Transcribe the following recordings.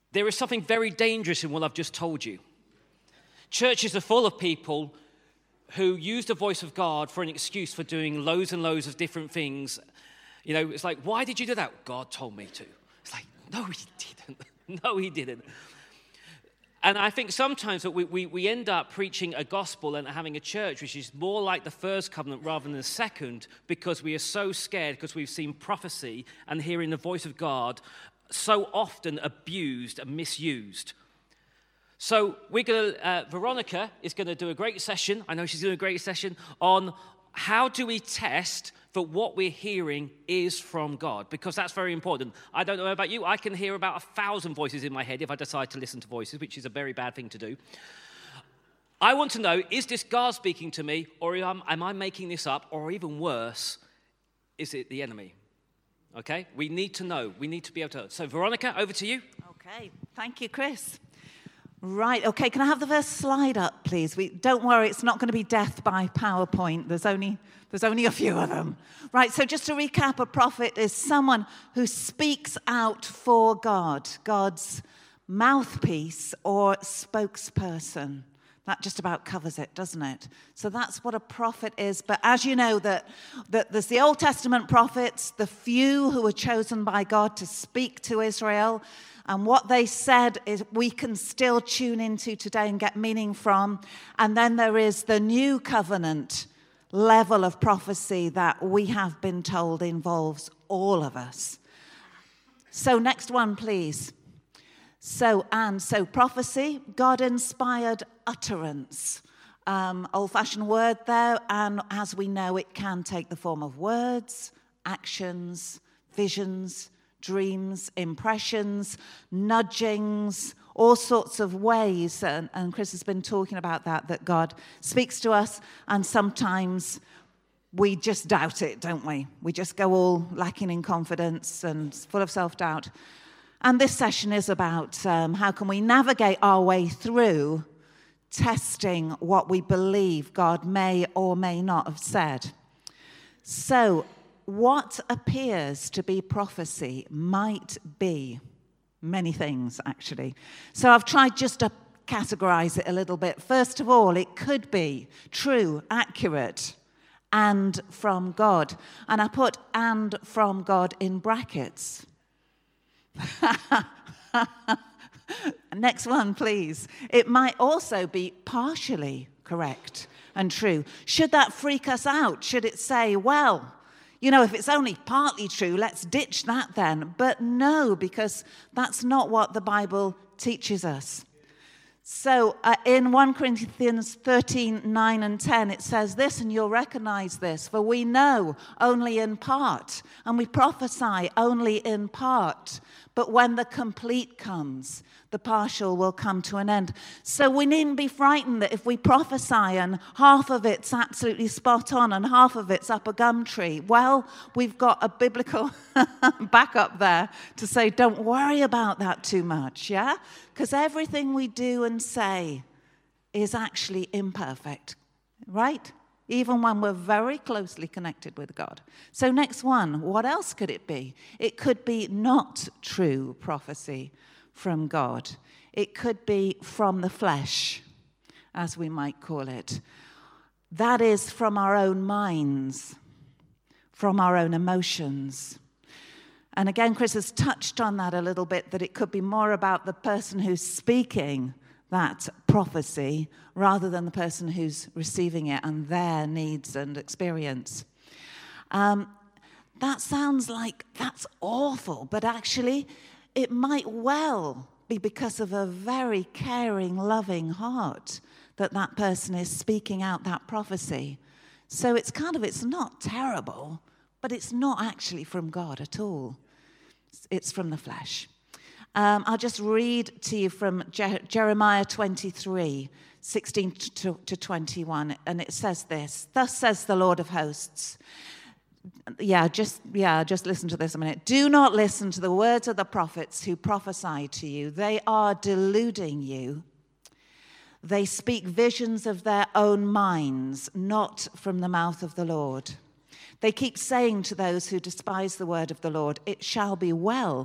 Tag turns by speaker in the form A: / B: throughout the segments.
A: There is something very dangerous in what I've just told you. Churches are full of people who use the voice of God for an excuse for doing loads and loads of different things. You know, it's like, why did you do that? God told me to. It's like, no, he didn't. No, he didn't. And I think sometimes that we end up preaching a gospel and having a church which is more like the first covenant rather than the second, because we are so scared, because we've seen prophecy and hearing the voice of God so often abused and misused. So we're going to, Veronica is going to do a great session. I know she's doing a great session on how do we test that what we're hearing is from God, because that's very important. I don't know about you. I can hear about 1,000 voices in my head if I decide to listen to voices, which is a very bad thing to do. I want to know, is this God speaking to me, or am I making this up, or even worse, is it the enemy? Okay? We need to know. We need to be able to know. So, Veronica, over to you.
B: Okay. Thank you, Chris. Right. Okay. Can I have the first slide up, please? Don't worry. It's not going to be death by PowerPoint. There's only a few of them. Right. So just to recap, a prophet is someone who speaks out for God, God's mouthpiece or spokesperson. That just about covers it, doesn't it? So that's what a prophet is. But as you know, that there's the Old Testament prophets, the few who were chosen by God to speak to Israel. And what they said is we can still tune into today and get meaning from. And then there is the new covenant level of prophecy that we have been told involves all of us. So next one, please. So prophecy, God-inspired utterance. Old-fashioned word there, and as we know, it can take the form of words, actions, visions, dreams, impressions, nudgings, all sorts of ways. And Chris has been talking about that God speaks to us, and sometimes we just doubt it, don't we? We just go all lacking in confidence and full of self-doubt. And this session is about how can we navigate our way through testing what we believe God may or may not have said. So what appears to be prophecy might be many things, actually. So I've tried just to categorize it a little bit. First of all, it could be true, accurate, and from God. And I put "and from God" in brackets. Next one, please. It might also be partially correct and true. Should that freak us out? Should it say, well, you know, if it's only partly true, let's ditch that then? But no, because that's not what the Bible teaches us. So in 1 Corinthians 13, 9 and 10, it says this, and you'll recognize this, for we know only in part, and we prophesy only in part. But when the complete comes, the partial will come to an end. So we needn't be frightened that if we prophesy and half of it's absolutely spot on and half of it's up a gum tree, well, we've got a biblical backup there to say, don't worry about that too much, yeah? Because everything we do and say is actually imperfect, right? Even when we're very closely connected with God. So next one, what else could it be? It could be not true prophecy from God. It could be from the flesh, as we might call it. That is from our own minds, from our own emotions. And again, Chris has touched on that a little bit, that it could be more about the person who's speaking that prophecy rather than the person who's receiving it and their needs and experience. That sounds like that's awful, but actually it might well be because of a very caring, loving heart that person is speaking out that prophecy. So it's not terrible, but it's not actually from God at all. It's from the flesh. I'll just read to you from Jeremiah 23, 16 to 21, and it says this. Thus says the Lord of hosts. Just listen to this a minute. Do not listen to the words of the prophets who prophesy to you. They are deluding you. They speak visions of their own minds, not from the mouth of the Lord. They keep saying to those who despise the word of the Lord, it shall be well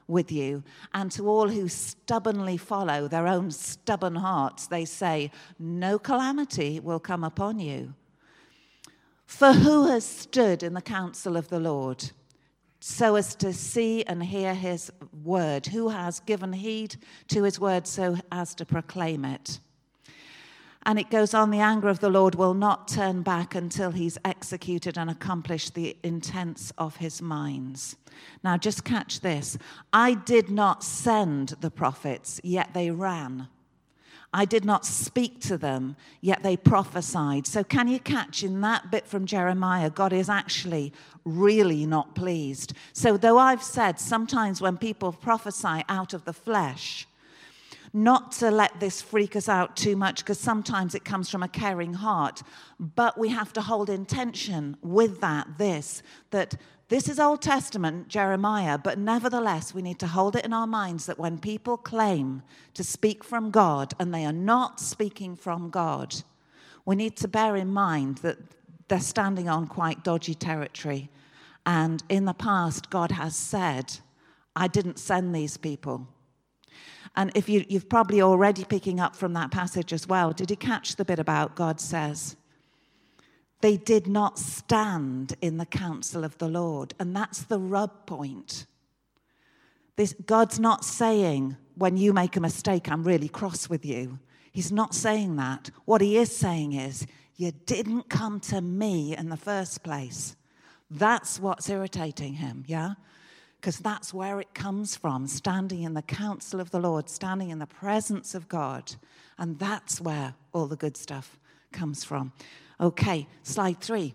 B: with you. And to all who stubbornly follow their own stubborn hearts, they say, no calamity will come upon you. For who has stood in the counsel of the Lord so as to see and hear his word? Who has given heed to his word so as to proclaim it? And it goes on, the anger of the Lord will not turn back until he's executed and accomplished the intents of his minds. Now just catch this. I did not send the prophets, yet they ran. I did not speak to them, yet they prophesied. So can you catch in that bit from Jeremiah, God is actually really not pleased. So though I've said sometimes when people prophesy out of the flesh, not to let this freak us out too much, because sometimes it comes from a caring heart, but we have to hold in tension with that this is Old Testament, Jeremiah, but nevertheless, we need to hold it in our minds that when people claim to speak from God and they are not speaking from God, we need to bear in mind that they're standing on quite dodgy territory. And in the past, God has said, I didn't send these people. And if you've probably already picking up from that passage as well, did you catch the bit about God says, they did not stand in the counsel of the Lord. And that's the rub point. God's not saying, when you make a mistake, I'm really cross with you. He's not saying that. What he is saying is, you didn't come to me in the first place. That's what's irritating him, yeah? Because that's where it comes from, standing in the counsel of the Lord, standing in the presence of God. And that's where all the good stuff comes from. Okay, slide 3.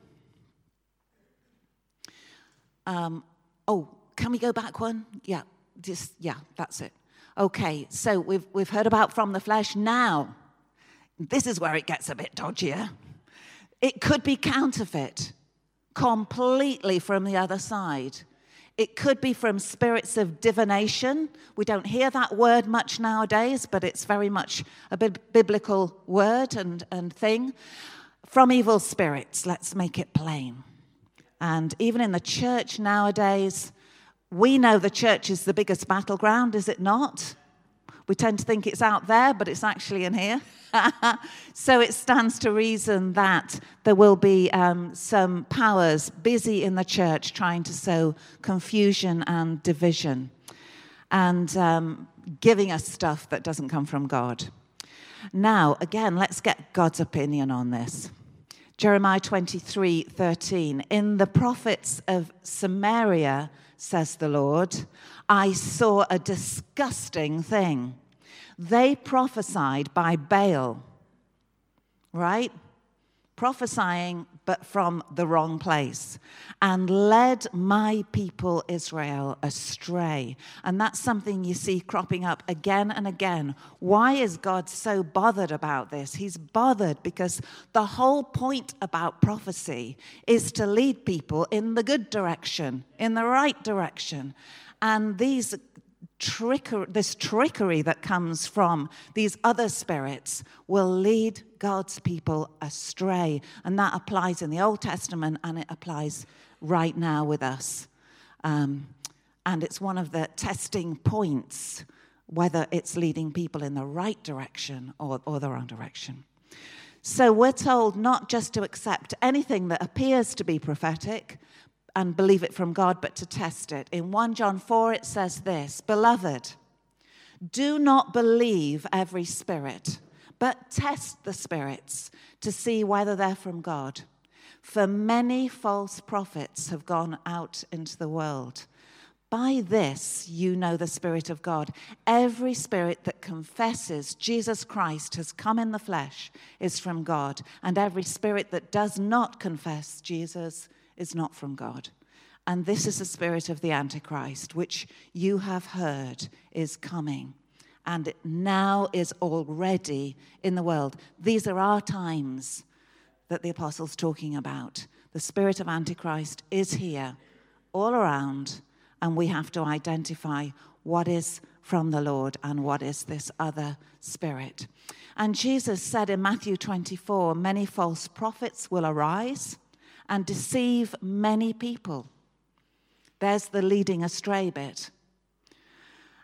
B: Can we go back one? Yeah, that's it. Okay, so we've heard about from the flesh. Now, this is where it gets a bit dodgier. It could be counterfeit, completely from the other side. It could be from spirits of divination. We don't hear that word much nowadays, but it's very much a biblical word and thing. From evil spirits, let's make it plain. And even in the church nowadays, we know the church is the biggest battleground, is it not? We tend to think it's out there, but it's actually in here. So it stands to reason that there will be some powers busy in the church trying to sow confusion and division and giving us stuff that doesn't come from God. Now, again, let's get God's opinion on this. Jeremiah 23:13. In the prophets of Samaria, says the Lord, I saw a disgusting thing. They prophesied by Baal, right? Prophesying, but from the wrong place, and led my people Israel astray. And that's something you see cropping up again and again. Why is God so bothered about this? He's bothered because the whole point about prophecy is to lead people in the good direction, in the right direction. And this trickery that comes from these other spirits will lead God's people astray. And that applies in the Old Testament and it applies right now with us. And it's one of the testing points, whether it's leading people in the right direction or the wrong direction. So we're told not just to accept anything that appears to be prophetic, and believe it from God, but to test it. In 1 John 4, it says this, Beloved, do not believe every spirit, but test the spirits to see whether they're from God. For many false prophets have gone out into the world. By this you know the Spirit of God. Every spirit that confesses Jesus Christ has come in the flesh is from God, and every spirit that does not confess Jesus is not from God. And this is the spirit of the Antichrist, which you have heard is coming, and it now is already in the world. These are our times that the apostle's talking about. The spirit of Antichrist is here, all around, and we have to identify what is from the Lord and what is this other spirit. And Jesus said in Matthew 24, many false prophets will arise and deceive many people. There's the leading astray bit.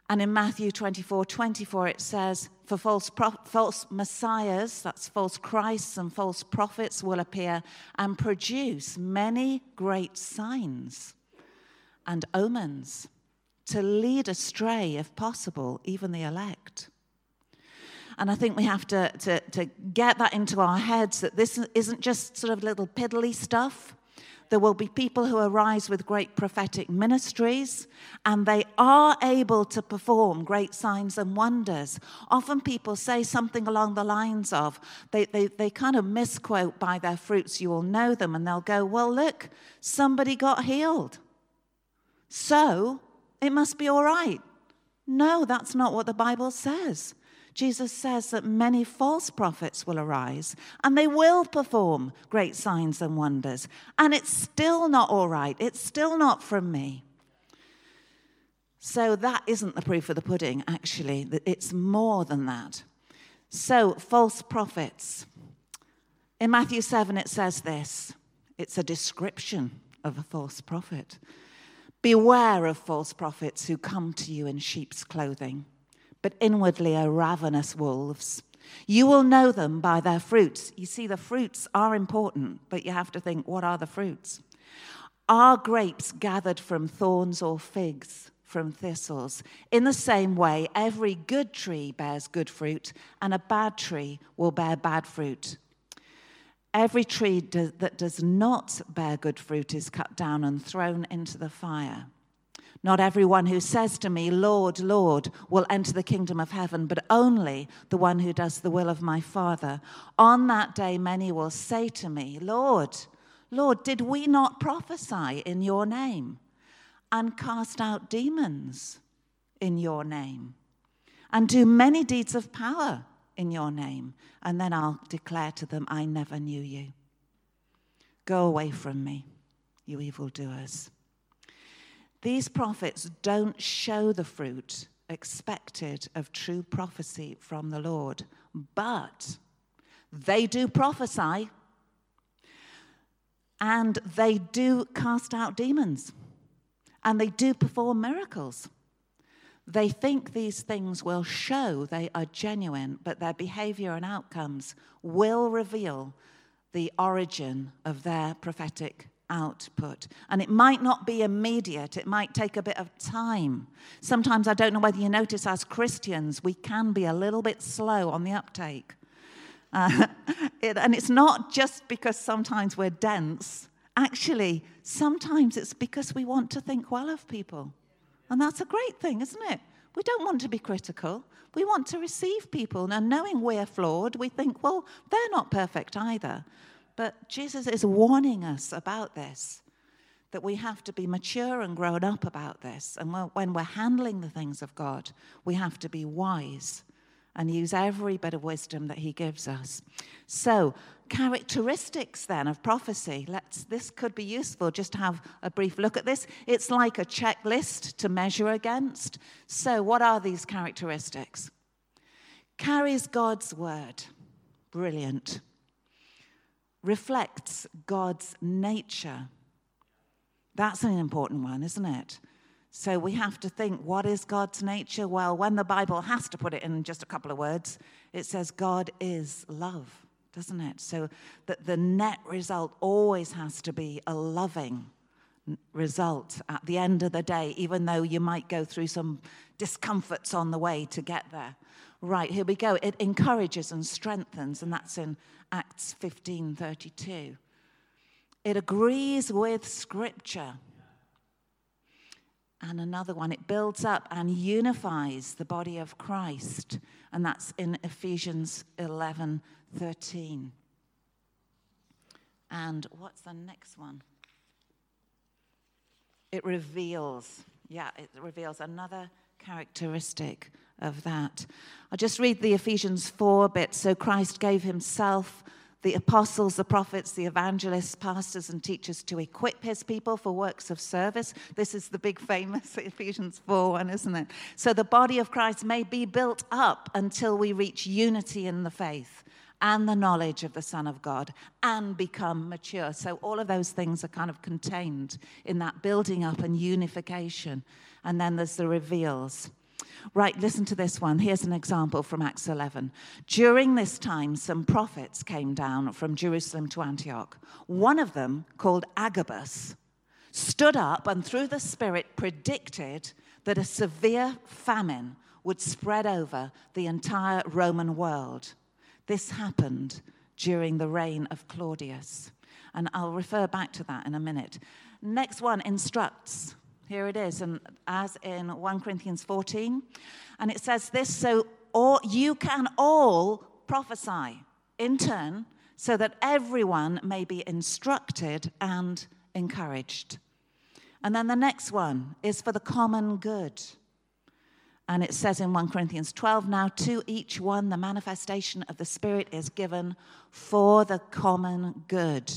B: And in Matthew 24:24, it says, for false messiahs, that's false Christs and false prophets, will appear and produce many great signs and omens to lead astray, if possible, even the elect. And I think we have to get that into our heads, that this isn't just sort of little piddly stuff. There will be people who arise with great prophetic ministries, and they are able to perform great signs and wonders. Often people say something along the lines of, they kind of misquote, by their fruits you will know them, and they'll go, well, look, somebody got healed, so it must be all right. No, that's not what the Bible says. Jesus says that many false prophets will arise and they will perform great signs and wonders. And it's still not all right. It's still not from me. So that isn't the proof of the pudding, actually. It's more than that. So, false prophets. In Matthew 7, it says this. It's a description of a false prophet. Beware of false prophets who come to you in sheep's clothing, but inwardly are ravenous wolves. You will know them by their fruits. You see, the fruits are important, but you have to think, what are the fruits? Are grapes gathered from thorns or figs from thistles? In the same way, every good tree bears good fruit, and a bad tree will bear bad fruit. Every tree that does not bear good fruit is cut down and thrown into the fire. Not everyone who says to me, Lord, Lord, will enter the kingdom of heaven, but only the one who does the will of my Father. On that day, many will say to me, Lord, Lord, did we not prophesy in your name and cast out demons in your name and do many deeds of power in your name? And then I'll declare to them, I never knew you. Go away from me, you evildoers. These prophets don't show the fruit expected of true prophecy from the Lord, but they do prophesy and they do cast out demons and they do perform miracles. They think these things will show they are genuine, but their behavior and outcomes will reveal the origin of their prophetic output. And it might not be immediate. It might take a bit of time. Sometimes, I don't know whether you notice, as Christians, we can be a little bit slow on the uptake. And it's not just because sometimes we're dense. Actually, sometimes it's because we want to think well of people. And that's a great thing, isn't it? We don't want to be critical. We want to receive people. And knowing we're flawed, we think, well, they're not perfect either. But Jesus is warning us about this, that we have to be mature and grown up about this. And when we're handling the things of God, we have to be wise and use every bit of wisdom that he gives us. So, characteristics then of prophecy. This could be useful just to have a brief look at this. It's like a checklist to measure against. So, what are these characteristics? Carries God's word. Brilliant. Reflects God's nature. That's an important one, isn't it? So we have to think, what is God's nature? Well, when the Bible has to put it in just a couple of words, it says God is love, doesn't it? So that the net result always has to be a loving result at the end of the day, even though you might go through some discomforts on the way to get there. Right, here we go. It encourages and strengthens, and that's in Acts 15:32. It agrees with Scripture. And another one, it builds up and unifies the body of Christ, and that's in Ephesians 11:13. And what's the next one? It reveals. Yeah, it reveals another characteristic of that. I'll just read the Ephesians 4 bit. So Christ gave himself, the apostles, the prophets, the evangelists, pastors, and teachers to equip his people for works of service. This is the big famous Ephesians 4 one, isn't it? So the body of Christ may be built up until we reach unity in the faith and the knowledge of the Son of God and become mature. So all of those things are kind of contained in that building up and unification. And then there's the reveals. Right, listen to this one. Here's an example from Acts 11. During this time, some prophets came down from Jerusalem to Antioch. One of them, called Agabus, stood up and through the Spirit predicted that a severe famine would spread over the entire Roman world. This happened during the reign of Claudius. And I'll refer back to that in a minute. Next one, instructs. Here it is, and as in 1 Corinthians 14. And it says this, so you can all prophesy in turn, so that everyone may be instructed and encouraged. And then the next one is for the common good. And it says in 1 Corinthians 12, now to each one the manifestation of the Spirit is given for the common good.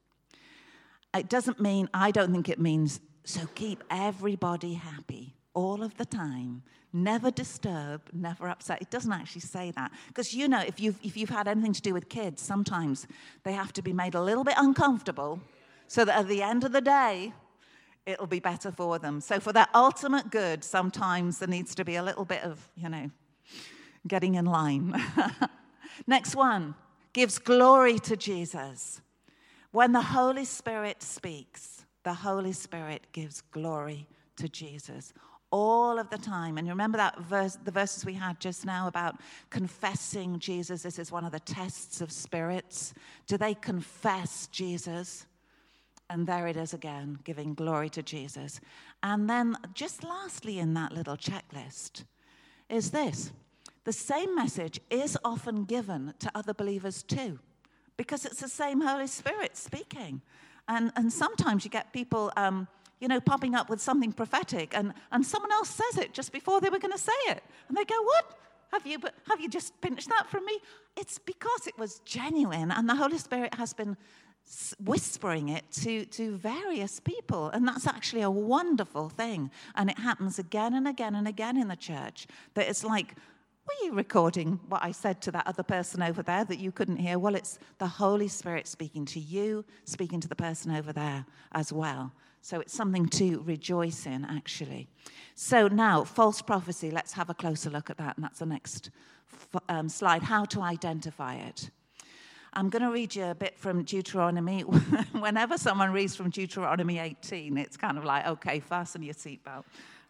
B: It doesn't mean, I don't think it means, so keep everybody happy all of the time. Never disturb, never upset. It doesn't actually say that. Because, you know, if you've had anything to do with kids, sometimes they have to be made a little bit uncomfortable so that at the end of the day, it'll be better for them. So for that ultimate good, sometimes there needs to be a little bit of, getting in line. Next one, gives glory to Jesus. When the Holy Spirit speaks, the Holy Spirit gives glory to Jesus all of the time. And you remember that verse, the verses we had just now about confessing Jesus? This is one of the tests of spirits. Do they confess Jesus? And there it is again, giving glory to Jesus. And then just lastly in that little checklist is this. The same message is often given to other believers too, because it's the same Holy Spirit speaking. And sometimes you get people, popping up with something prophetic, and someone else says it just before they were going to say it. And they go, what? Have you just pinched that from me? It's because it was genuine, and the Holy Spirit has been whispering it to various people. And that's actually a wonderful thing. And it happens again and again and again in the church, that it's like, were you recording what I said to that other person over there that you couldn't hear? Well, it's the Holy Spirit speaking to you, speaking to the person over there as well. So it's something to rejoice in, actually. So now, false prophecy. Let's have a closer look at that. And that's the next slide, how to identify it. I'm going to read you a bit from Deuteronomy. Whenever someone reads from Deuteronomy 18, it's kind of like, okay, fasten your seatbelt.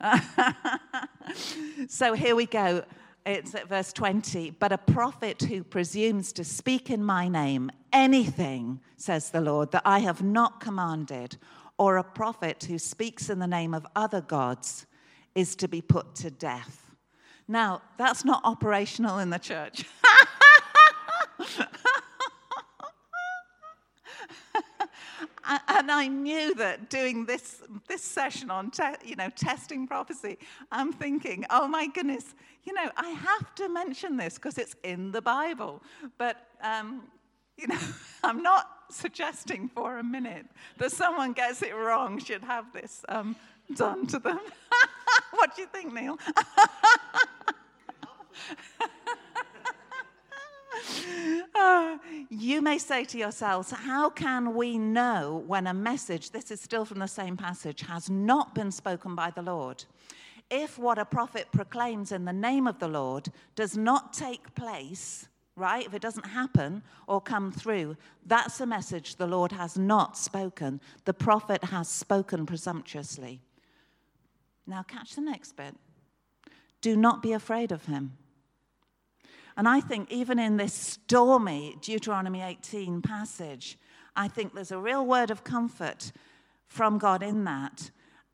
B: So here we go. It's at verse 20. But a prophet who presumes to speak in my name anything, says the Lord, that I have not commanded, or a prophet who speaks in the name of other gods, is to be put to death. Now, that's not operational in the church. And I knew that doing this session on testing prophecy, I'm thinking, oh my goodness, I have to mention this because it's in the Bible. But I'm not suggesting for a minute that someone gets it wrong should have this done to them. What do you think, Neil? You may say to yourselves, how can we know when a message, this is still from the same passage, has not been spoken by the Lord? If what a prophet proclaims in the name of the Lord does not take place, right, if it doesn't happen or come through, that's a message the Lord has not spoken. The prophet has spoken presumptuously. Now catch the next bit. Do not be afraid of him. And I think even in this stormy Deuteronomy 18 passage, I think there's a real word of comfort from God in that.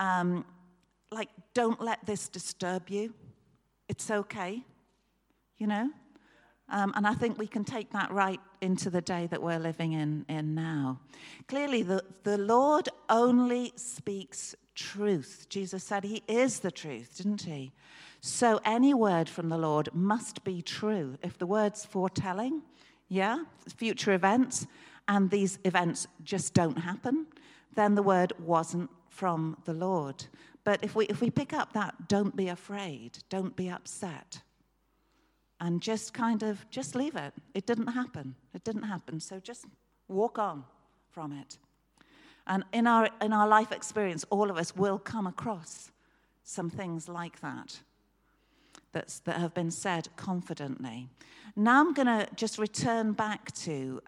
B: Don't let this disturb you. It's okay, And I think we can take that right into the day that we're living in now. Clearly, the Lord only speaks truth. Jesus said he is the truth, didn't he? So any word from the Lord must be true. If the word's foretelling, future events, and these events just don't happen, then the word wasn't from the Lord. But if we pick up that, don't be afraid, don't be upset, and just leave it. It didn't happen. It didn't happen. So just walk on from it. And in our life experience, all of us will come across some things like that. that have been said confidently. Now I'm going to just return back to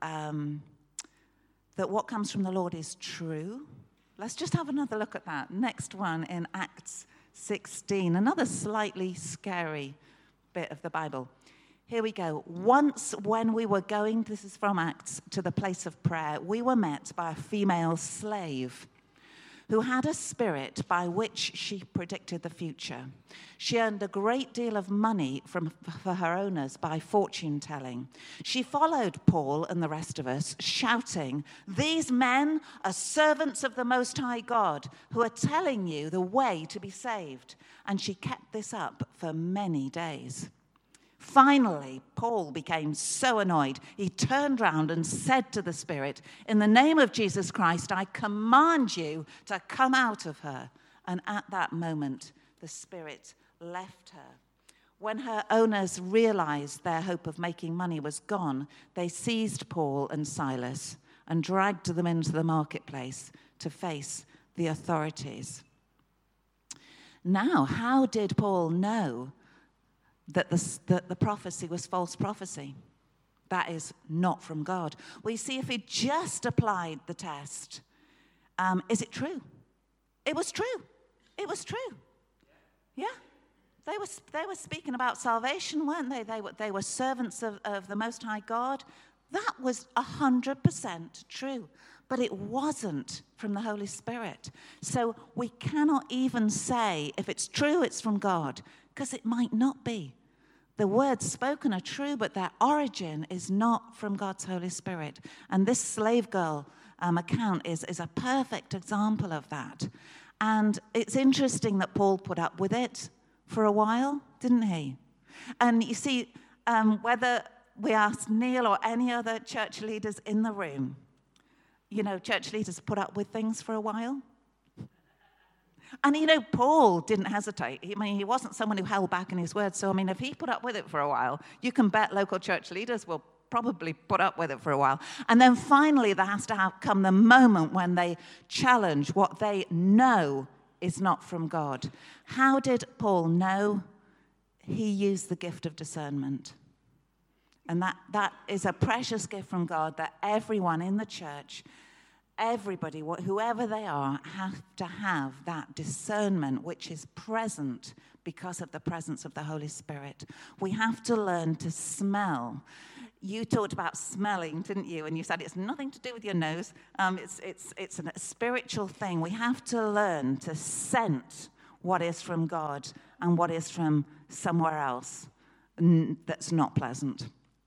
B: that what comes from the Lord is true. Let's just have another look at that. Next one in Acts 16, another slightly scary bit of the Bible. Here we go. Once when we were going, this is from Acts, to the place of prayer, we were met by a female slave who had a spirit by which she predicted the future. She earned a great deal of money for her owners by fortune telling. She followed Paul and the rest of us, shouting, "These men are servants of the Most High God, who are telling you the way to be saved." And she kept this up for many days. Finally, Paul became so annoyed, he turned round and said to the spirit, "In the name of Jesus Christ, I command you to come out of her." And at that moment, the spirit left her. When her owners realized their hope of making money was gone, they seized Paul and Silas and dragged them into the marketplace to face the authorities. Now, how did Paul know that the prophecy was false prophecy? That is not from God. We see if he just applied the test, is it true? It was true. It was true. Yeah. They were speaking about salvation, weren't they? They were servants of the Most High God. That was 100% true. But it wasn't from the Holy Spirit. So we cannot even say if it's true, it's from God, because it might not be. The words spoken are true, but their origin is not from God's Holy Spirit. And this slave girl account is a perfect example of that. And it's interesting that Paul put up with it for a while, didn't he? And you see, whether we ask Neil or any other church leaders in the room, you know, church leaders put up with things for a while. And, you know, Paul didn't hesitate. I mean, he wasn't someone who held back in his words. So, I mean, if he put up with it for a while, you can bet local church leaders will probably put up with it for a while. And then finally, there has to come the moment when they challenge what they know is not from God. How did Paul know? He used the gift of discernment. And that is a precious gift from God that everyone in the church, everybody, whoever they are, have to have that discernment which is present because of the presence of the Holy Spirit. We have to learn to smell. You talked about smelling, didn't you? And you said it's nothing to do with your nose. It's a spiritual thing. We have to learn to scent what is from God and what is from somewhere else that's not pleasant.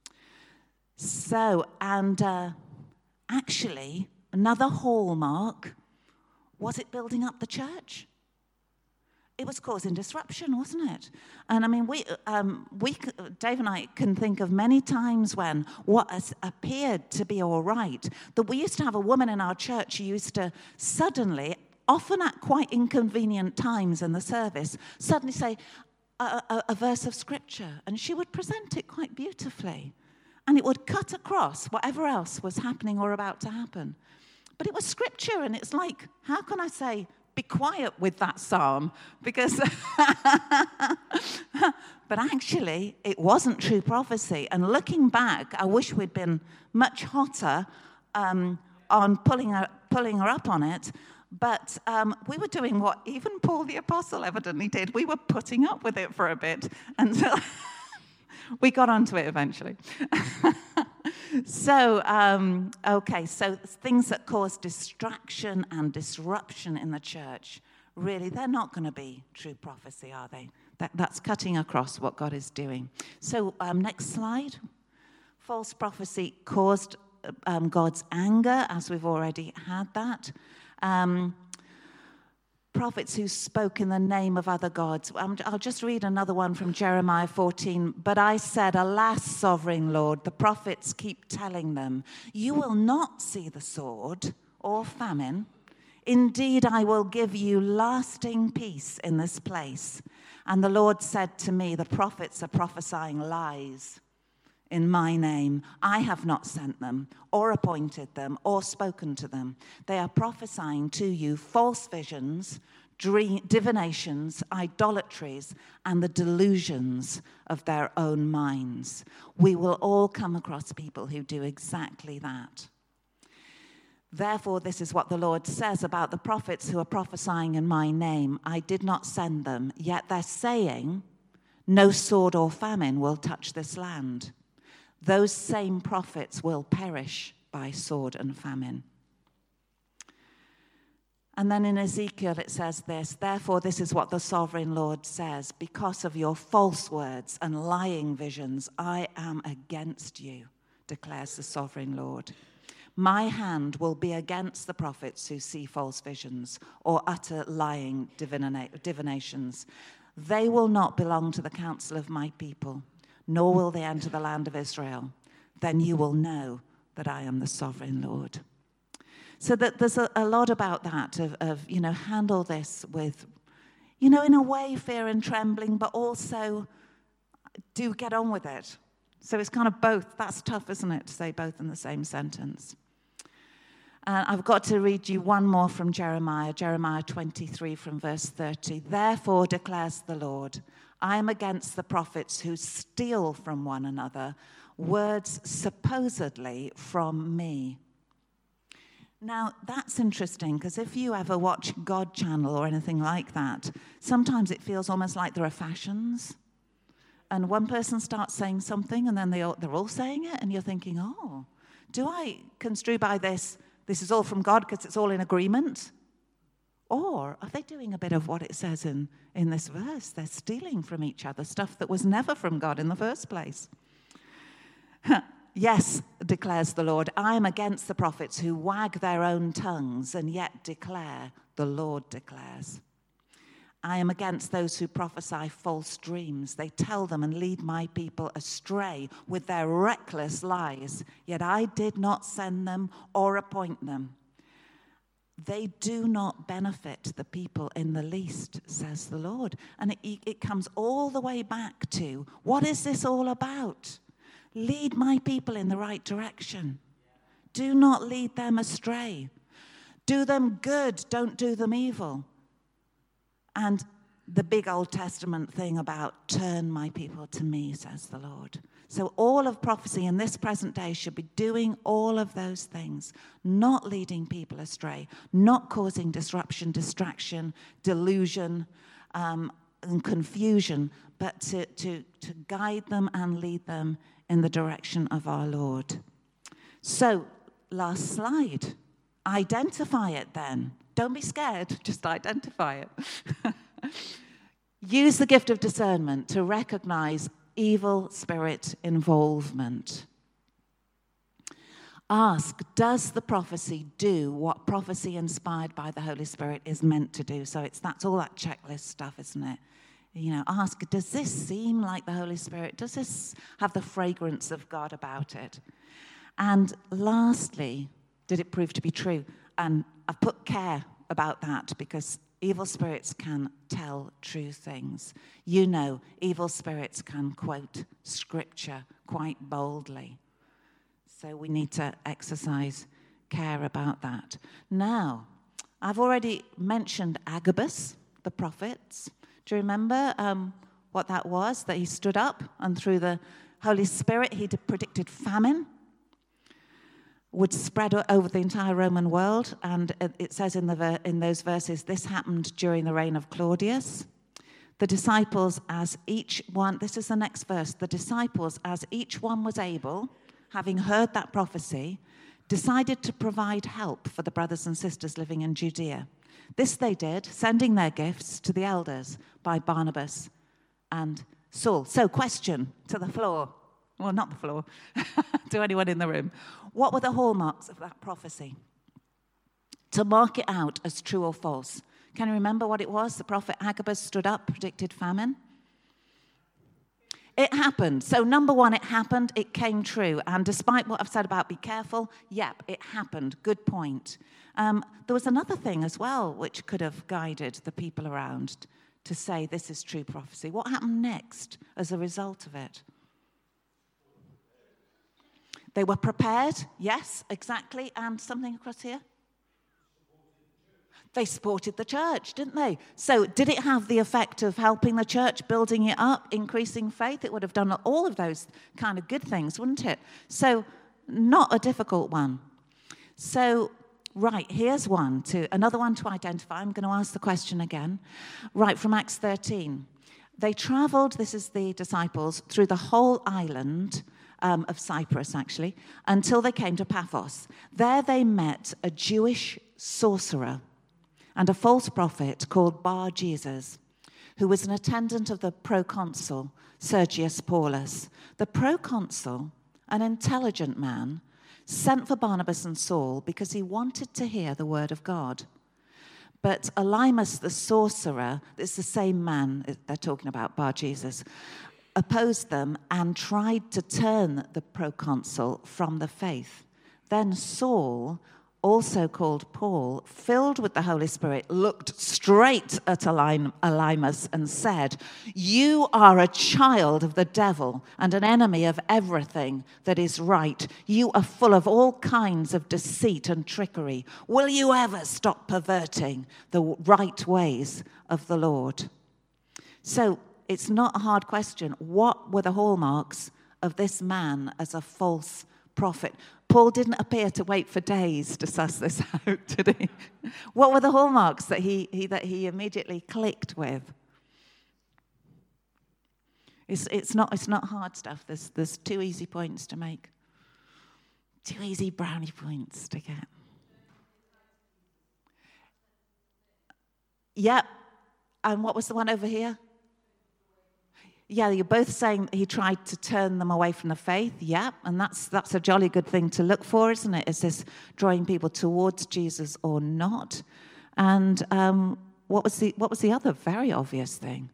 B: So, and actually, another hallmark, was it building up the church? It was causing disruption, wasn't it? And I mean, Dave and I can think of many times when what has appeared to be all right, that we used to have a woman in our church who used to suddenly, often at quite inconvenient times in the service, suddenly say a verse of scripture, and she would present it quite beautifully. And it would cut across whatever else was happening or about to happen. But it was scripture, and it's like, how can I say, be quiet with that psalm? Because, but actually, it wasn't true prophecy. And looking back, I wish we'd been much hotter on pulling her up on it. But we were doing what even Paul the Apostle evidently did. We were putting up with it for a bit until we got onto it eventually. So, so things that cause distraction and disruption in the church, really, they're not going to be true prophecy, are they? That's cutting across what God is doing. So, next slide. False prophecy caused God's anger, as we've already had that. Prophets who spoke in the name of other gods. I'll just read another one from Jeremiah 14. But I said, alas, sovereign Lord, the prophets keep telling them, you will not see the sword or famine. Indeed, I will give you lasting peace in this place. And the Lord said to me, the prophets are prophesying lies in my name. I have not sent them or appointed them or spoken to them. They are prophesying to you false visions divinations, idolatries, and the delusions of their own minds. We will all come across people who do exactly that. Therefore, this is what the Lord says about the prophets who are prophesying in my name. I did not send them, yet they're saying, no sword or famine will touch this land. Those same prophets will perish by sword and famine. And then in Ezekiel it says this, therefore this is what the sovereign Lord says, because of your false words and lying visions, I am against you, declares the sovereign Lord. My hand will be against the prophets who see false visions or utter lying divinations. They will not belong to the council of my people, nor will they enter the land of Israel. Then you will know that I am the sovereign Lord. So that there's a lot about that of handle this with, in a way, fear and trembling, but also do get on with it. So it's kind of both. That's tough, isn't it, to say both in the same sentence? I've got to read you one more from Jeremiah 23 from verse 30. Therefore declares the Lord, I am against the prophets who steal from one another words supposedly from me. Now, that's interesting, because if you ever watch God Channel or anything like that, sometimes it feels almost like there are fashions. And one person starts saying something, and then they're all saying it, and you're thinking, oh, do I construe by this is all from God because it's all in agreement? Or are they doing a bit of what it says in this verse? They're stealing from each other stuff that was never from God in the first place. Yes, declares the Lord, I am against the prophets who wag their own tongues and yet declare, the Lord declares. I am against those who prophesy false dreams. They tell them and lead my people astray with their reckless lies. Yet I did not send them or appoint them. They do not benefit the people in the least, says the Lord. And it comes all the way back to, what is this all about? Lead my people in the right direction. Do not lead them astray. Do them good, don't do them evil. And the big Old Testament thing about turn my people to me, says the Lord. So all of prophecy in this present day should be doing all of those things, not leading people astray, not causing disruption, distraction, delusion, and confusion, but to guide them and lead them in the direction of our Lord. So, last slide. Identify it then. Don't be scared, just identify it. Use the gift of discernment to recognize evil spirit involvement. Ask, does the prophecy do what prophecy inspired by the Holy Spirit is meant to do? So that's all that checklist stuff, isn't it? Ask, does this seem like the Holy Spirit? Does this have the fragrance of God about it? And lastly, did it prove to be true? And I've put care about that because evil spirits can tell true things. Evil spirits can quote scripture quite boldly. So we need to exercise care about that. Now, I've already mentioned Agabus, the prophets. Do you remember what that was? That he stood up and through the Holy Spirit he predicted famine would spread over the entire Roman world. And it says in those verses, this happened during the reign of Claudius. The disciples as each one, this is the next verse, the disciples as each one was able, having heard that prophecy, decided to provide help for the brothers and sisters living in Judea. This they did, sending their gifts to the elders by Barnabas and Saul. So, question to the floor. Well, not the floor, to anyone in the room. What were the hallmarks of that prophecy? To mark it out as true or false. Can you remember what it was? The prophet Agabus stood up, predicted famine. It happened. So number one, it happened, it came true. And despite what I've said about be careful, yep, it happened. Good point. There was another thing as well which could have guided the people around to say this is true prophecy. What happened next as a result of it? They were prepared, yes, exactly. And something across here? They supported the church, didn't they? So did it have the effect of helping the church, building it up, increasing faith? It would have done all of those kind of good things, wouldn't it? So not a difficult one. So, right, here's another one to identify. I'm going to ask the question again. Right, from Acts 13. They traveled, this is the disciples, through the whole island of Cyprus, actually, until they came to Paphos. There they met a Jewish sorcerer and a false prophet called Bar-Jesus, who was an attendant of the proconsul, Sergius Paulus. The proconsul, an intelligent man, sent for Barnabas and Saul because he wanted to hear the word of God. But Elymas the sorcerer, it's the same man they're talking about, Bar-Jesus, opposed them and tried to turn the proconsul from the faith. Then Saul, also called Paul, filled with the Holy Spirit, looked straight at Elymas and said, "You are a child of the devil and an enemy of everything that is right. You are full of all kinds of deceit and trickery. Will you ever stop perverting the right ways of the Lord?" So it's not a hard question. What were the hallmarks of this man as a false prophet? Paul didn't appear to wait for days to suss this out, did he? What were the hallmarks that he immediately clicked with? It's not hard stuff. There's 2 easy points to make. 2 easy brownie points to get. Yep. And what was the one over here? Yeah, you're both saying he tried to turn them away from the faith. Yeah, and that's a jolly good thing to look for, isn't it? Is this drawing people towards Jesus or not? And what was the other very obvious thing?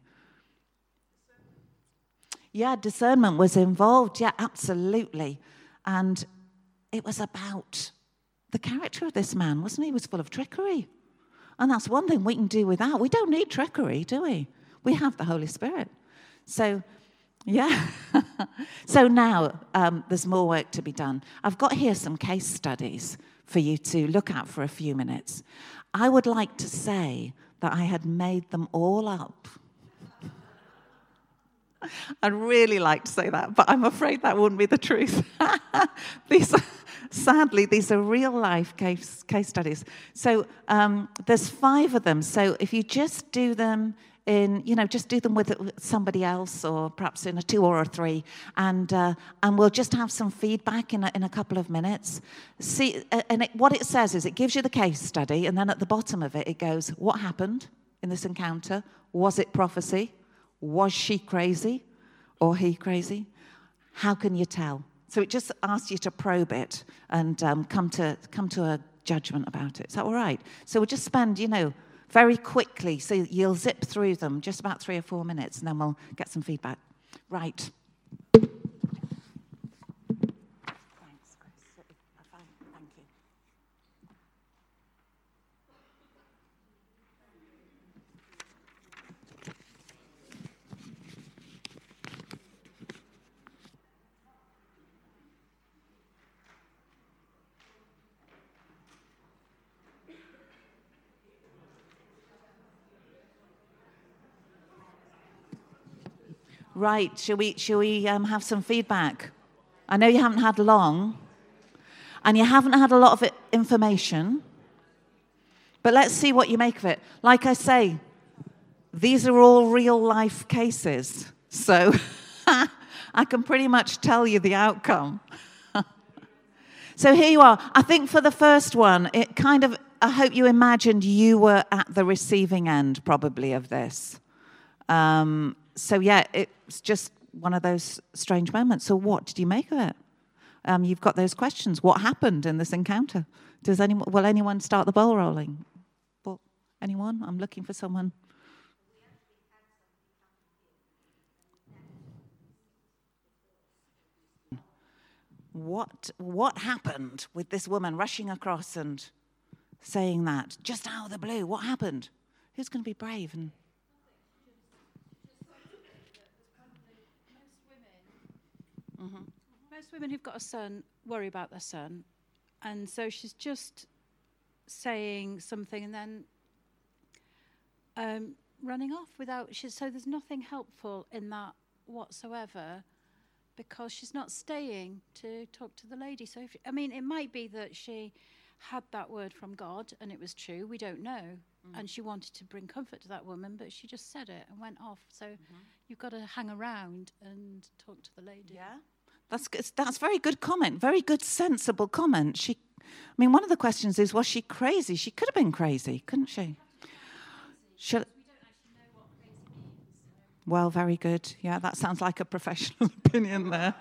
B: Yeah, discernment was involved. Yeah, absolutely. And it was about the character of this man, wasn't he? He was full of trickery. And that's one thing we can do without. We don't need trickery, do we? We have the Holy Spirit. So, yeah. So now there's more work to be done. I've got here some case studies for you to look at for a few minutes. I would like to say that I had made them all up. I'd really like to say that, but I'm afraid that wouldn't be the truth. Sadly, these are real-life case studies. So there's 5 of them. So if you just do them just do them with somebody else, or perhaps in a 2 or a 3, and we'll just have some feedback in a couple of minutes. See, what it says is it gives you the case study, and then at the bottom of it, it goes, what happened in this encounter? Was it prophecy? Was she crazy or he crazy? How can you tell? So it just asks you to probe it and come to a judgment about it. Is that all right? So we'll just spend, very quickly, so you'll zip through them, just about 3 or 4 minutes, and then we'll get some feedback. Right. Thanks, Chris. Thank you. Right, shall we have some feedback? I know you haven't had long, and you haven't had a lot of information, but let's see what you make of it. Like I say, these are all real-life cases, so I can pretty much tell you the outcome. So here you are. I think for the first one, I hope you imagined you were at the receiving end, probably, of this. So yeah, it's just one of those strange moments. So what did you make of it? You've got those questions. What happened in this encounter? Will anyone start the ball rolling? Anyone? I'm looking for someone. What happened with this woman rushing across and saying that just out of the blue? What happened? Who's going to be brave and?
C: Mm-hmm. Most women who've got a son worry about their son, and so she's just saying something, and then running off without. So there's nothing helpful in that whatsoever, because she's not staying to talk to the lady. So it might be that she had that word from God and it was true. We don't know. And she wanted to bring comfort to that woman, but she just said it and went off. So you've got to hang around and talk to the lady.
B: Yeah, that's very good comment. Very good, sensible comment. One of the questions is, was she crazy? She could have been crazy, couldn't she? Well, very good. Yeah, that sounds like a professional opinion there.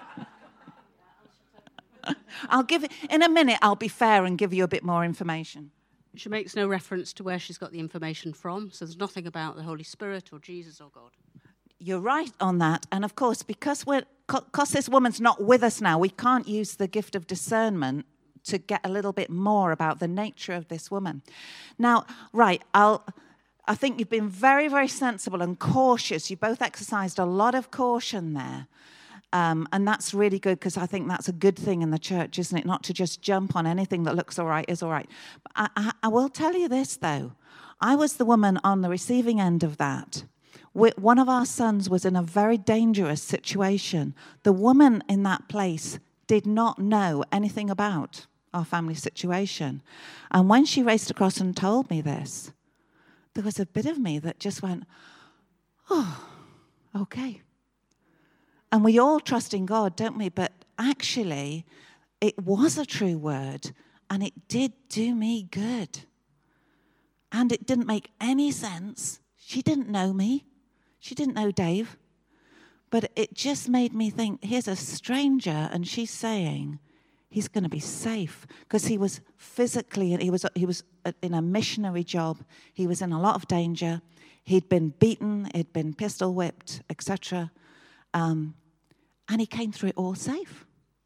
B: In a minute, I'll be fair and give you a bit more information.
D: She makes no reference to where she's got the information from, so there's nothing about the Holy Spirit or Jesus or God.
B: You're right on that. And of course, because this woman's not with us now, we can't use the gift of discernment to get a little bit more about the nature of this woman. Now, right, I think you've been very, very sensible and cautious. You both exercised a lot of caution there. And that's really good, because I think that's a good thing in the church, isn't it? Not to just jump on anything that looks all right is all right. But I will tell you this, though. I was the woman on the receiving end of that. One of our sons was in a very dangerous situation. The woman in that place did not know anything about our family situation. And when she raced across and told me this, there was a bit of me that just went, oh, okay. And we all trust in God, don't we? But actually, it was a true word, and it did do me good. And it didn't make any sense. She didn't know me. She didn't know Dave. But it just made me think, here's a stranger, and she's saying he's going to be safe. Because he was physically, he was in a missionary job. He was in a lot of danger. He'd been beaten, he'd been pistol whipped, etc. And he came through it all safe.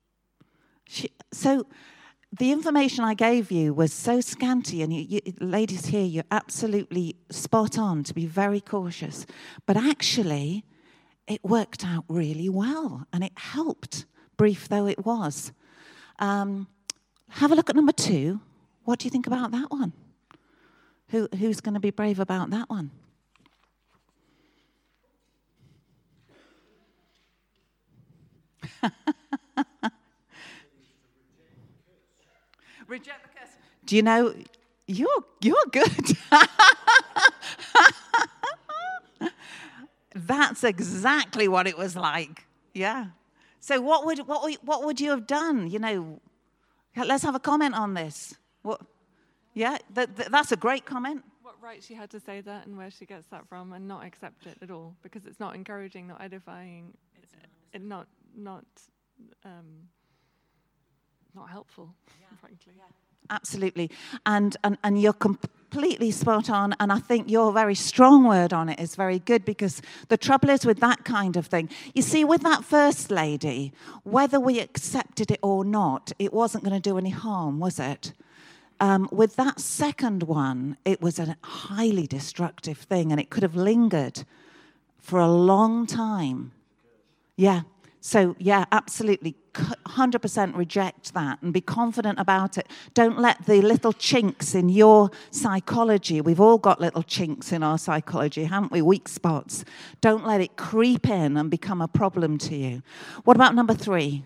B: So the information I gave you was so scanty, and you ladies here, you're absolutely spot on to be very cautious. But actually, it worked out really well, and it helped, brief though it was. Have a look at number 2. What do you think about that one? Who's going to be brave about that one? Reject the curse. Do you know, you're good. That's exactly what it was like. Yeah. So what would you have done? Let's have a comment on this. What? Yeah, that's a great comment.
E: What right she had to say that, and where she gets that from, and not accept it at all, because it's not encouraging, not edifying, not helpful, frankly. Yeah.
B: Absolutely, and you're completely spot on, and I think your very strong word on it is very good, because the trouble is with that kind of thing, you see, with that first lady, whether we accepted it or not, it wasn't going to do any harm, was it? With that second one, it was a highly destructive thing, and it could have lingered for a long time. Yeah. So, yeah, absolutely, 100% reject that and be confident about it. Don't let the little chinks in your psychology, we've all got little chinks in our psychology, haven't we, weak spots. Don't let it creep in and become a problem to you. What about number 3?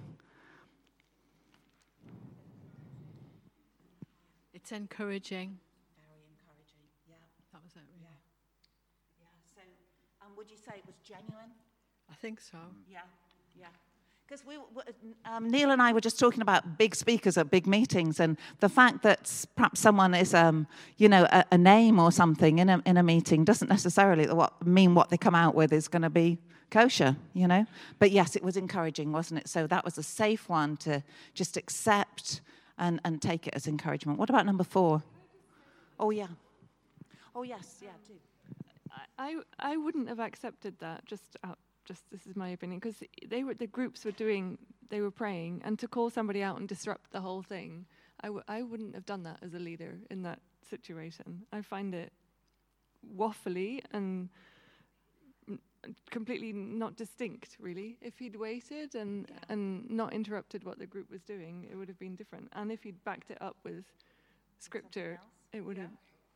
F: It's encouraging.
B: Very encouraging, yeah.
F: That was it, really.
B: Yeah. So, would you say it was genuine?
F: I think so.
B: Yeah. Because Neil and I were just talking about big speakers at big meetings, and the fact that perhaps someone is, a name or something in a meeting doesn't necessarily mean what they come out with is going to be kosher, But yes, it was encouraging, wasn't it? So that was a safe one to just accept and take it as encouragement. What about number 4? Oh, yeah. Oh, yes, yeah, too.
E: I wouldn't have accepted that, just this is my opinion, because the groups they were praying, and to call somebody out and disrupt the whole thing, I wouldn't have done that as a leader in that situation. I find it waffly and completely not distinct, really. If he'd waited and not interrupted what the group was doing, it would have been different. And if he'd backed it up with scripture, it would have.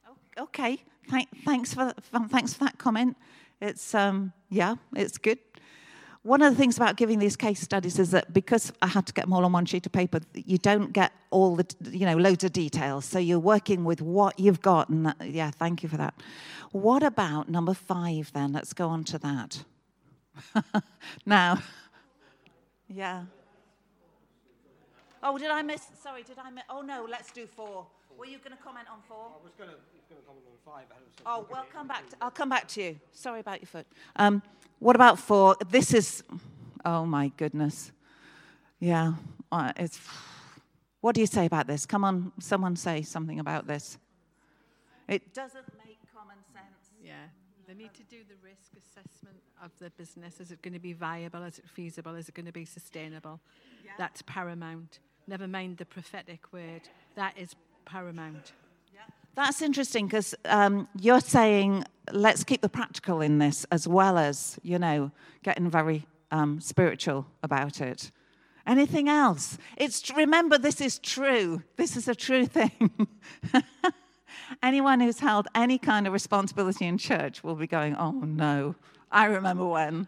B: Okay, thanks for that comment. It's it's good. One of the things about giving these case studies is that because I had to get them all on one sheet of paper, you don't get all the loads of details. So you're working with what you've got, and thank you for that. What about number 5 then? Let's go on to that. Now, yeah. Oh, did I miss? Sorry, did I miss? Oh no, let's do 4. Were you going to comment on 4?
G: I was going to comment on 5.
B: Oh, well, I'll come back to you. Sorry about your foot. What about 4? This is, oh my goodness. Yeah, what do you say about this? Come on, someone say something about this. It doesn't make common sense.
F: Yeah, they need to do the risk assessment of the business. Is it going to be viable? Is it feasible? Is it going to be sustainable? Yeah. That's paramount. Never mind the prophetic word. That is paramount.
B: That's interesting because you're saying let's keep the practical in this as well as, getting very spiritual about it. Anything else? Remember, this is true. This is a true thing. Anyone who's held any kind of responsibility in church will be going, oh no, I remember when.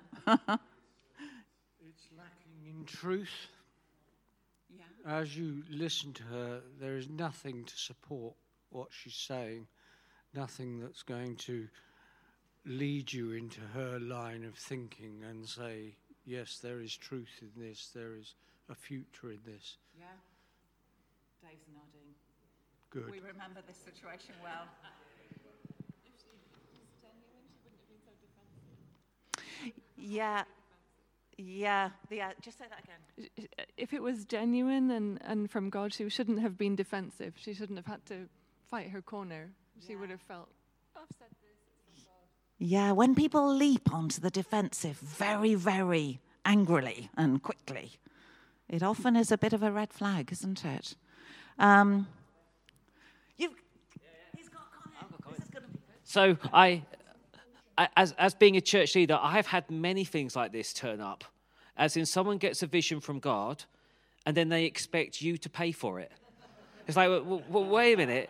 G: It's lacking in truth. As you listen to her, there is nothing to support what she's saying, nothing that's going to lead you into her line of thinking and say, yes, there is truth in this, there is a future in this.
B: Yeah. Dave's nodding.
G: Good.
B: We remember this situation well. Yeah. Just say that again.
E: If it was genuine and from God, she shouldn't have been defensive. She shouldn't have had to fight her corner. She would have felt, I've said this, it's from God.
B: Yeah, when people leap onto the defensive very, very angrily and quickly, it often is a bit of a red flag, isn't it? He's got a comment.
A: So as being a church leader, I have had many things like this turn up. As in, someone gets a vision from God, and then they expect you to pay for it. It's like, well, wait a minute.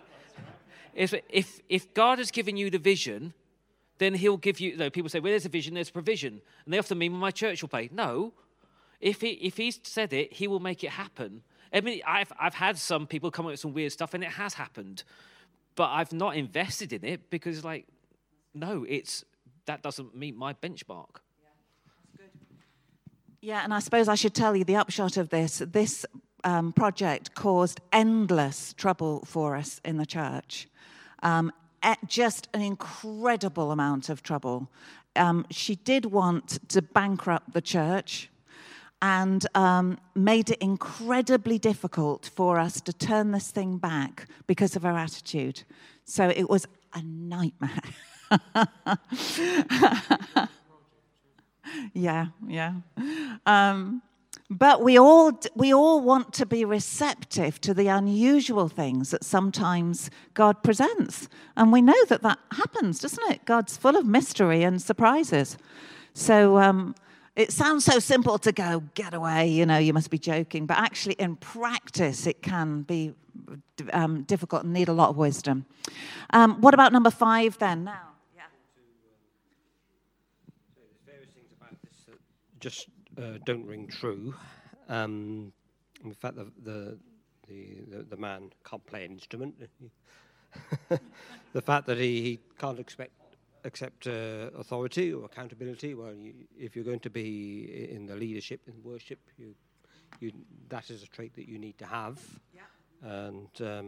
A: If God has given you the vision, then he'll give you, people say, well, there's a vision, there's provision. And they often mean, well, my church will pay. No. If he's said it, he will make it happen. I mean, I've had some people come up with some weird stuff, and it has happened. But I've not invested in it because, no, that doesn't meet my benchmark.
B: Yeah, that's good. Yeah, and I suppose I should tell you the upshot of this. This project caused endless trouble for us in the church. Just an incredible amount of trouble. She did want to bankrupt the church and made it incredibly difficult for us to turn this thing back because of her attitude. So it was a nightmare. Yeah. But we all want to be receptive to the unusual things that sometimes God presents. And we know that happens, doesn't it? God's full of mystery and surprises. So it sounds so simple to go, get away, you must be joking. But actually, in practice, it can be difficult and need a lot of wisdom. What about number 5 then now? Yeah.
H: There's various things about this that just don't ring true. In fact, the man can't play an instrument. The fact that he can't accept authority or accountability. Well, if you're going to be in the leadership in worship, that is a trait that you need to have.
B: Yeah.
H: And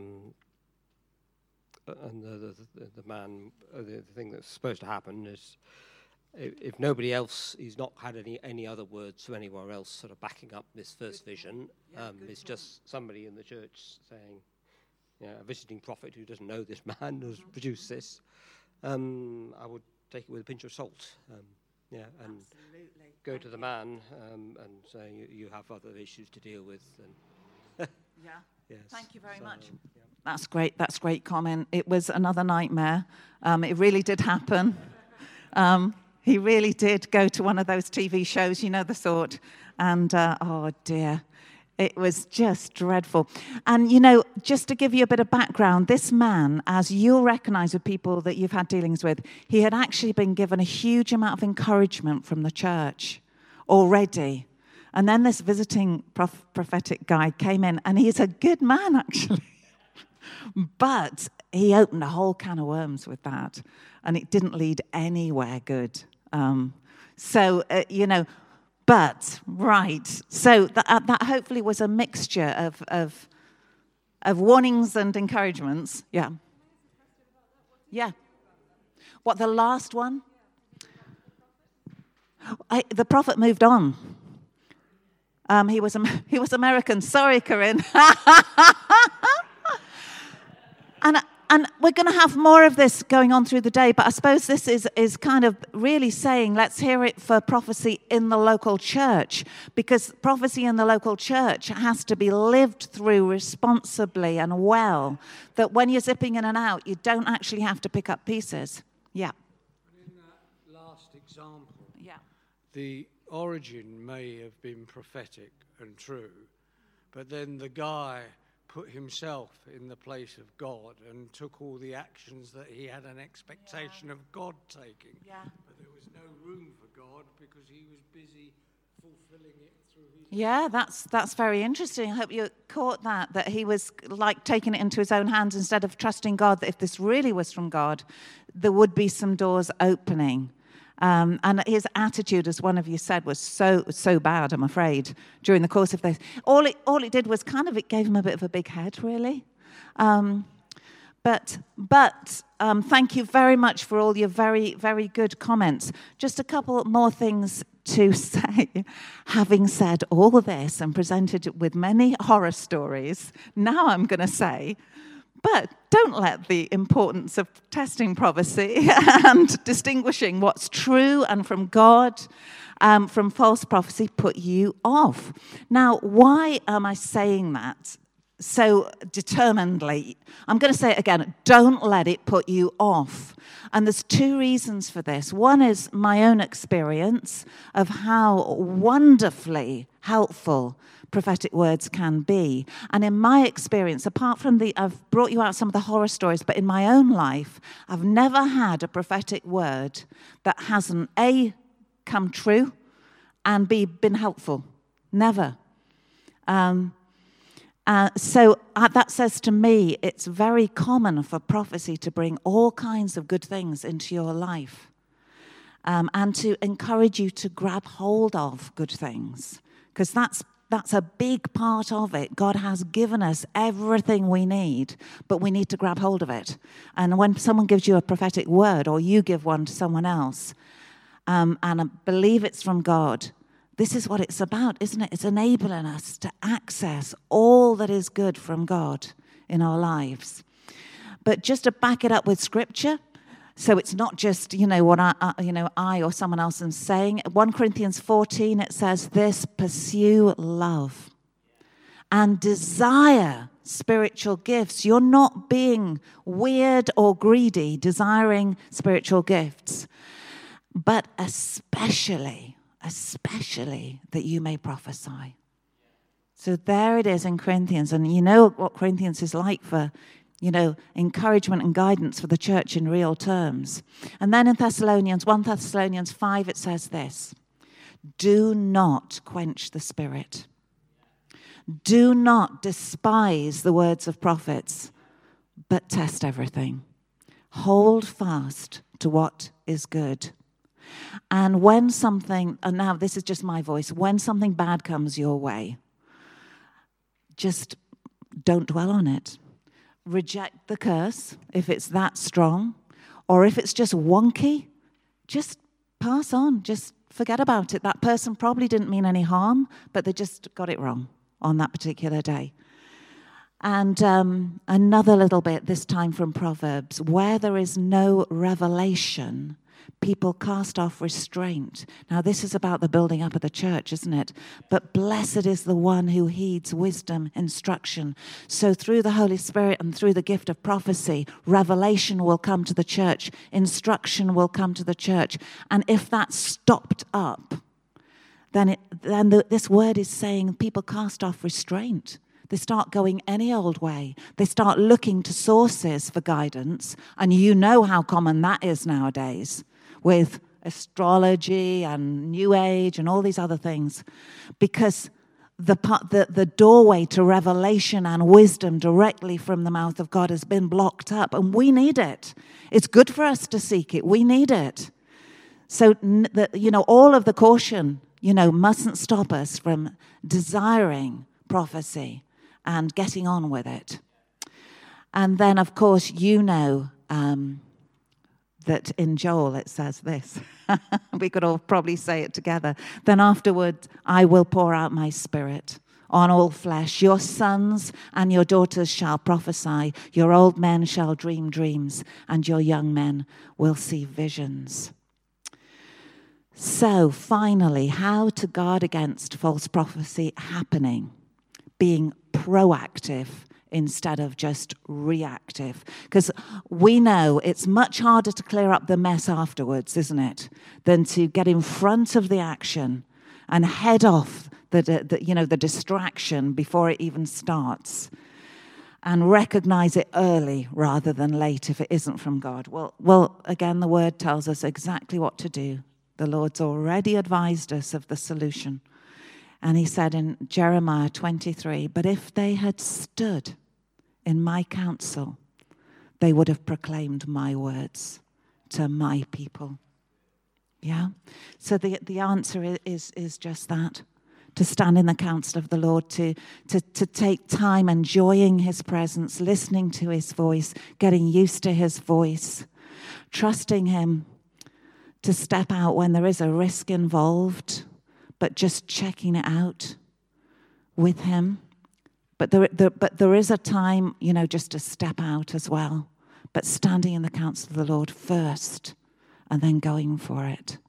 H: the man, the thing that's supposed to happen is, if nobody else, he's not had any other words from anywhere else sort of backing up this first vision. It's just somebody in the church saying, a visiting prophet who doesn't know this man has produced this. I would take it with a pinch of salt. And
B: Absolutely.
H: go to the man and say you have other issues to deal with. And
B: Yeah.
H: yes.
B: Thank you very much.
H: Yeah.
B: That's great. That's a great comment. It was another nightmare. It really did happen. He really did go to one of those TV shows, the sort. And, oh, dear. It was just dreadful. And, just to give you a bit of background, this man, as you'll recognize with people that you've had dealings with, he had actually been given a huge amount of encouragement from the church already. And then this visiting prophetic guy came in, and he's a good man, actually. But he opened a whole can of worms with that, and it didn't lead anywhere good. But, right, so that hopefully was a mixture of warnings and encouragements. Yeah. Yeah. What, the last one? The prophet moved on. He was American. Sorry, Corinne. And we're going to have more of this going on through the day, but I suppose this is kind of really saying, let's hear it for prophecy in the local church, because prophecy in the local church has to be lived through responsibly and well, that when you're zipping in and out, you don't actually have to pick up pieces. Yeah.
G: In that last example, the origin may have been prophetic and true, but then the guy put himself in the place of God and took all the actions that he had an expectation of God taking. Yeah. But there was no room for God because he was busy fulfilling it through his...
B: Yeah, that's very interesting. I hope you caught that he was like taking it into his own hands instead of trusting God, that if this really was from God, there would be some doors opening. And his attitude, as one of you said, was so bad, I'm afraid, during the course of this. All it did was it gave him a bit of a big head, really. But thank you very much for all your very, very good comments. Just a couple more things to say. Having said all this and presented with many horror stories, now I'm going to say, but don't let the importance of testing prophecy and distinguishing what's true and from God from false prophecy put you off. Now, why am I saying that so determinedly? I'm going to say it again. Don't let it put you off. And there's two reasons for this. One is my own experience of how wonderfully helpful prophetic words can be. And in my experience, apart from I've brought you out some of the horror stories, but in my own life, I've never had a prophetic word that hasn't A, come true, and B, been helpful. Never. So that says to me, it's very common for prophecy to bring all kinds of good things into your life, and to encourage you to grab hold of good things, because that's a big part of it. God has given us everything we need, but we need to grab hold of it. And when someone gives you a prophetic word, or you give one to someone else, and I believe it's from God, this is what it's about, isn't it? It's enabling us to access all that is good from God in our lives. But just to back it up with Scripture, so it's not just, what I or someone else is saying. 1 Corinthians 14, it says this: pursue love and desire spiritual gifts. You're not being weird or greedy, desiring spiritual gifts, but especially that you may prophesy. So there it is in Corinthians. And you know what Corinthians is like for, encouragement and guidance for the church in real terms. And then in 1 Thessalonians 5, it says this: do not quench the Spirit. Do not despise the words of prophets, but test everything. Hold fast to what is good. And when something, and now this is just my voice, when something bad comes your way, just don't dwell on it. Reject the curse if it's that strong, or if it's just wonky, just pass on. Just forget about it. That person probably didn't mean any harm, but they just got it wrong on that particular day. And another little bit, this time from Proverbs: where there is no revelation, people cast off restraint. Now, this is about the building up of the church, isn't it? But blessed is the one who heeds wisdom, instruction. So through the Holy Spirit and through the gift of prophecy, revelation will come to the church. Instruction will come to the church. And if that's stopped up, this word is saying people cast off restraint. They start going any old way. They start looking to sources for guidance. And you know how common that is nowadays with astrology and New Age and all these other things. Because the doorway to revelation and wisdom directly from the mouth of God has been blocked up. And we need it. It's good for us to seek it. We need it. So, all of the caution, mustn't stop us from desiring prophecy and getting on with it. And then, of course, that in Joel it says this. We could all probably say it together. Then afterward, I will pour out my spirit on all flesh. Your sons and your daughters shall prophesy. Your old men shall dream dreams, and your young men will see visions. So, finally, how to guard against false prophecy happening, being proactive instead of just reactive. Because we know it's much harder to clear up the mess afterwards, isn't it, than to get in front of the action and head off the distraction before it even starts, and recognize it early rather than late if it isn't from God. Well, again, the word tells us exactly what to do. The Lord's already advised us of the solution. And he said in Jeremiah 23, but if they had stood in my counsel, they would have proclaimed my words to my people. Yeah? So the answer is just that, to stand in the counsel of the Lord, to take time enjoying his presence, listening to his voice, getting used to his voice, trusting him, to step out when there is a risk involved, but just checking it out with him. But there is a time, just to step out as well, but standing in the counsel of the Lord first and then going for it.